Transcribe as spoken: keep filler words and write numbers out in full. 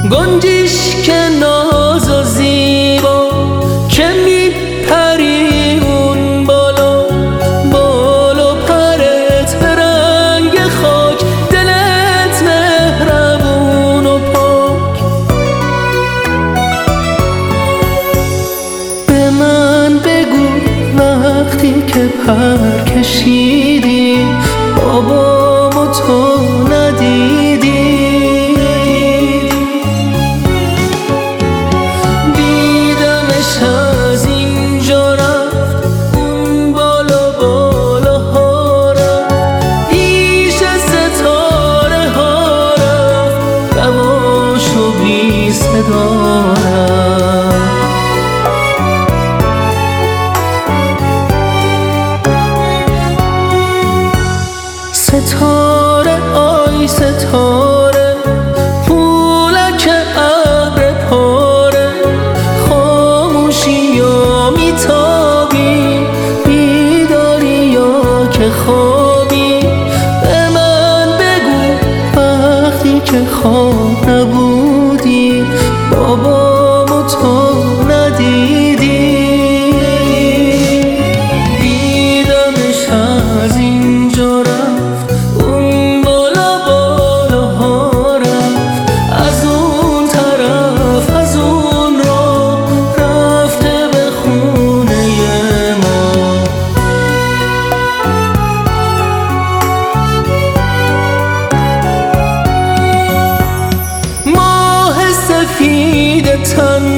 گنجیش که ناز و زیبا که میپری اون بالا، بالا پرت به رنگ خاک، دلت مهربون و پاک. به من بگو وقتی که پر کشیدی بابامو تو ندیدی، ستاره آی ستاره پولک ابر پاره، خاموشی یا میتابی، بیداری یا که خوابی. به من بگو وقتی که خواب نبودی بابامو تو ندیدی، دیدمش از اینجا رفت اون بالا بالاها رفت، از اون طرف از اون راه رفته به خونه ما. ماه سفید تن